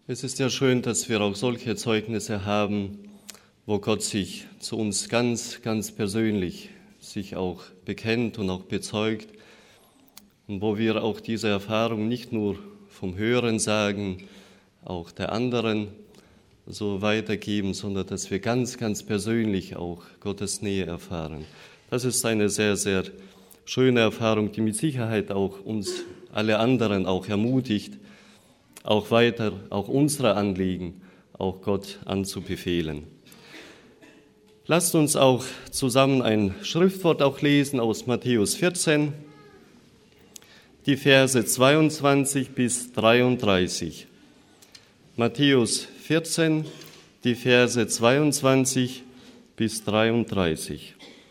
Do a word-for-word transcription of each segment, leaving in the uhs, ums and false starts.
Es ist ja schön, dass wir auch solche Zeugnisse haben, wo Gott sich zu uns ganz, ganz persönlich sich auch bekennt und auch bezeugt und wo wir auch diese Erfahrung nicht nur vom Hören sagen, auch der anderen so weitergeben, sondern dass wir ganz, ganz persönlich auch Gottes Nähe erfahren. Das ist eine sehr, sehr schöne Erfahrung, die mit Sicherheit auch uns alle anderen auch ermutigt, auch weiter, auch unsere Anliegen, auch Gott anzubefehlen. Lasst uns auch zusammen ein Schriftwort auch lesen aus Matthäus vierzehn, die Verse zweiundzwanzig bis dreiunddreißig. Matthäus vierzehn, die Verse zweiundzwanzig bis dreiunddreißig.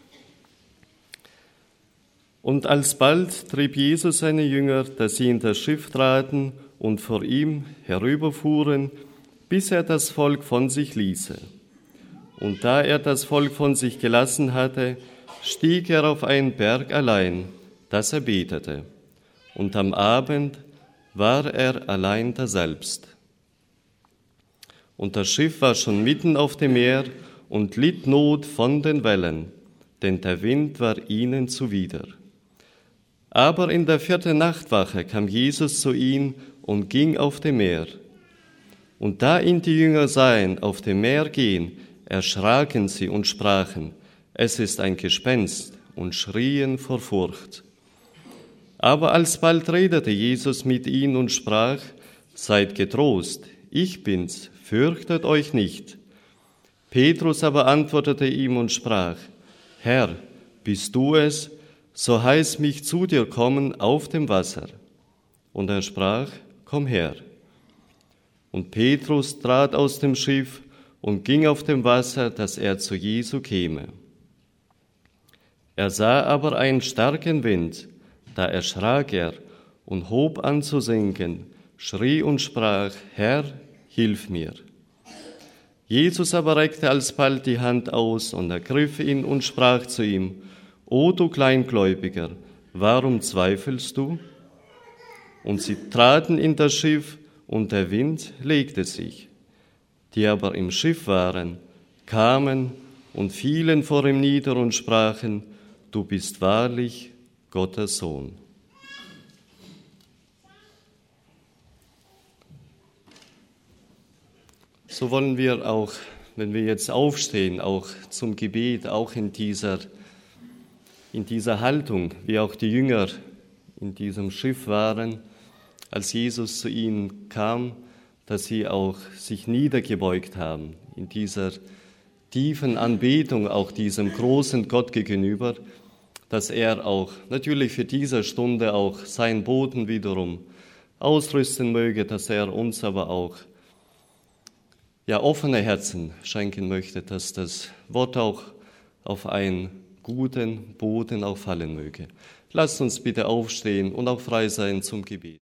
Und alsbald trieb Jesus seine Jünger, dass sie in das Schiff traten und vor ihm herüberfuhren, bis er das Volk von sich ließe. Und da er das Volk von sich gelassen hatte, stieg er auf einen Berg allein, dass er betete. Und am Abend war er allein daselbst. Und das Schiff war schon mitten auf dem Meer und litt Not von den Wellen, denn der Wind war ihnen zuwider. Aber in der vierten Nachtwache kam Jesus zu ihnen und ging auf dem Meer. Und da ihn die Jünger sahen auf dem Meer gehen, erschraken sie und sprachen, es ist ein Gespenst, und schrien vor Furcht. Aber alsbald redete Jesus mit ihnen und sprach, seid getrost, ich bin's, fürchtet euch nicht. Petrus aber antwortete ihm und sprach, Herr, bist du es, so heiß mich zu dir kommen auf dem Wasser. Und er sprach, komm her. Und Petrus trat aus dem Schiff und ging auf dem Wasser, dass er zu Jesu käme. Er sah aber einen starken Wind, da erschrak er und hob an zu sinken, schrie und sprach, Herr, hilf mir. Jesus aber reckte alsbald die Hand aus und ergriff ihn und sprach zu ihm, O du Kleingläubiger, warum zweifelst du? Und sie traten in das Schiff, und der Wind legte sich. Die aber im Schiff waren, kamen und fielen vor ihm nieder und sprachen, du bist wahrlich Gottes Sohn. So wollen wir auch, wenn wir jetzt aufstehen, auch zum Gebet, auch in dieser, in dieser Haltung, wie auch die Jünger in diesem Schiff waren, als Jesus zu ihnen kam, dass sie auch sich niedergebeugt haben, in dieser tiefen Anbetung auch diesem großen Gott gegenüber, dass er auch natürlich für diese Stunde auch seinen Boten wiederum ausrüsten möge, dass er uns aber auch ja, offene Herzen schenken möchte, dass das Wort auch auf einen guten Boden auch fallen möge. Lasst uns bitte aufstehen und auch frei sein zum Gebet.